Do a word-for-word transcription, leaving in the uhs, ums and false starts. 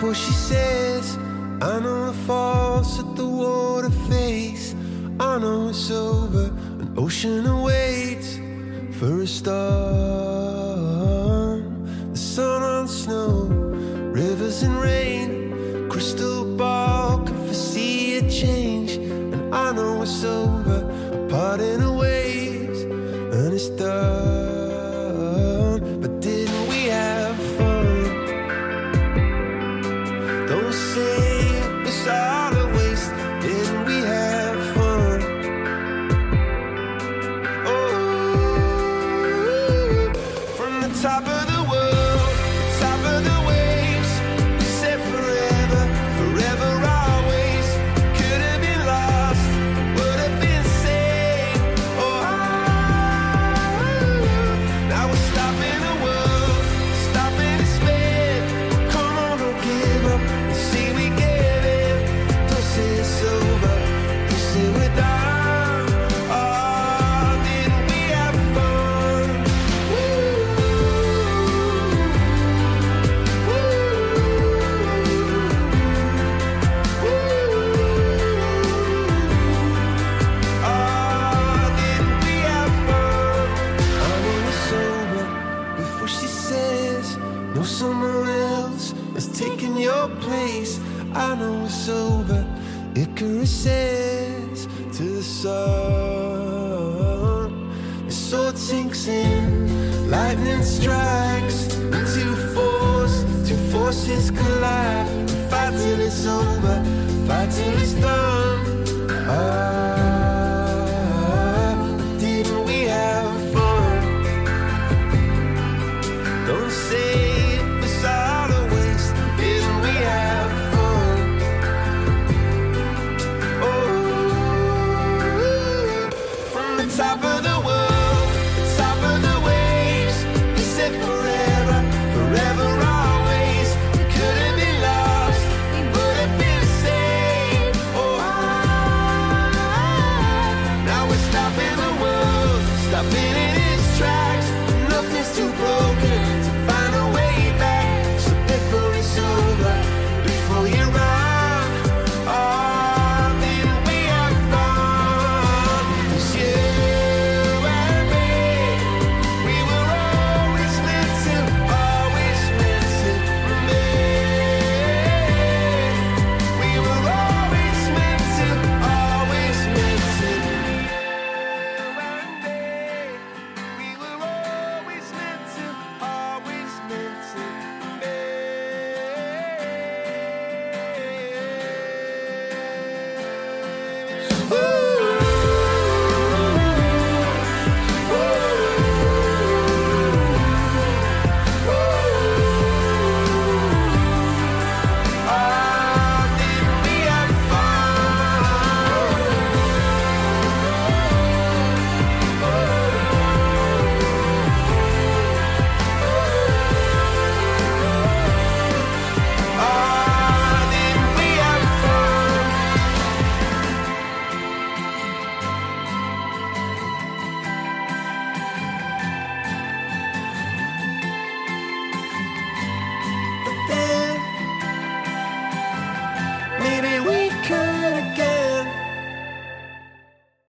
before she says, I know it falls at the water face. I know it's over, an ocean awaits for a storm. The sun on snow, rivers and rain, crystal ball can foresee a change. And I know it's over, a parting of ways, and it's done. But didn't we have fun? Don't say it's all a waste. Didn't we have fun? Oh, from the top of the world, the top of the waves, we said forever, forever always. Could have been lost, would have been saved. Oh, now we're stopping the world, stopping the spin. Come on, don't give up, and see we get it. Don't say it's over, don't say we're done. Oh, didn't we have fun? Woo. Woo. Woo. Oh, didn't we have fun? I know it's over before she says, no, someone else is taking your place. I know it's over, Icarus says to the sun. The sword sinks in, lightning strikes, the two force, two forces collide. Fight till it's over, fight till it's done. Ah.